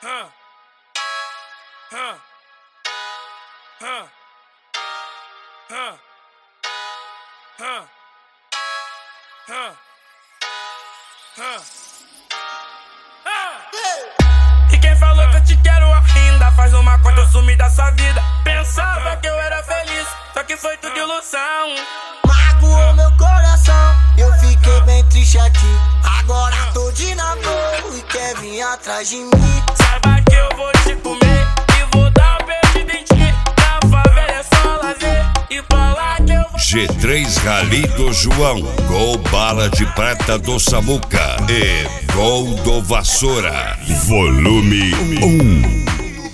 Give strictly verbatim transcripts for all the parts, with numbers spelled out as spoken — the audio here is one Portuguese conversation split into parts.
Huh. Huh. Huh. Huh. Huh. Huh. Huh. E quem falou que eu te quero ainda faz uma conta, eu sumi da sua vida. Pensava que eu era feliz, só que foi tudo ilusão. Magoou meu coração, eu fiquei bem triste aqui. Agora tô de namoro e quer vir atrás de mim. Saiba que eu vou te comer e vou dar um beijo de ti. Na favela é só lazer e pra lá que eu vou. G três Rally do João, Gol Bala de Prata do Samuca e Gol do Vassoura, volume um.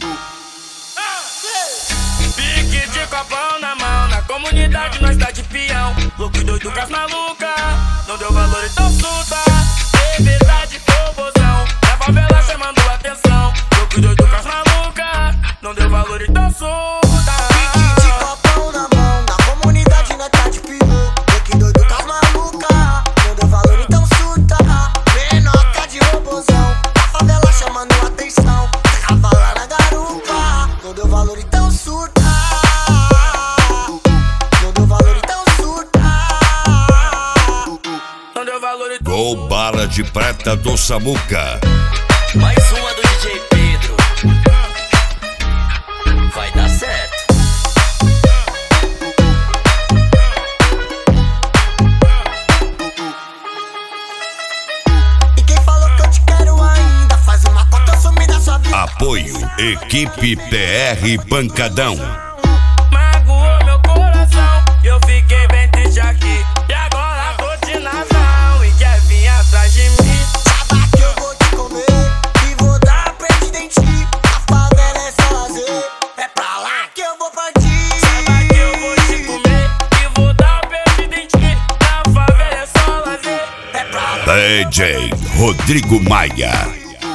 Pique de copão na mão, na comunidade nós tá de peão. Louco e doido com as malucas, não deu valor então surta. É verdade, robozão, na favela chamando atenção. Louco e doido com as malucas, não deu valor então surta. Pique de copão na mão, na comunidade nós tá de peão. Louco e doido com as malucas, não deu valor então surta. Menoca de robozão, na favela chamando atenção. Cavala na garupa, não deu valor então surta. Não deu valor então surta. Não deu valor então. Gol Bala de Prata do Samuca. Mais uma do D J Pedro. Vai dar certo. E quem falou que eu te quero ainda faz uma cota, eu sumi da sua vida. Apoio Equipe P R Pancadão. Magoou meu coração, eu fiquei bem triste aqui. E agora tô de nazão e quer vir atrás de mim. Saiba que eu vou te comer e vou dar perdida em ti. A favela é só lazer, é pra lá que eu vou partir. Saiba que eu vou te comer e vou dar um beijo em ti. Na favela é só lazer, É pra lá. D J Rodrigo Maia.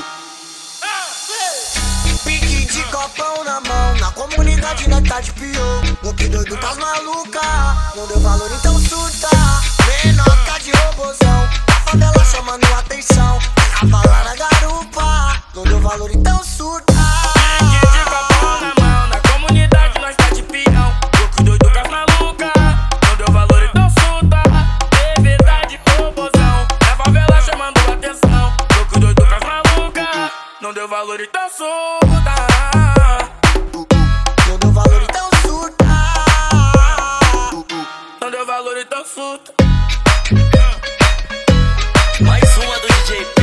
Pique de copão na mão, na comunidade nós tá de pior. Louco e doido com as malucas, não deu valor então surta. Menoca de robozão, na favela chamando atenção. Cavala na garupa, não deu valor então surta. pique de copão na mão, na comunidade nós tá de peão. Louco e doido com as malucas, não deu valor então surta. É verdade, robozão, na favela chamando atenção. Louco e doido com as malucas, não deu valor então surta. Não deu valor então surta. Não deu valor então surta. Mais uma do D J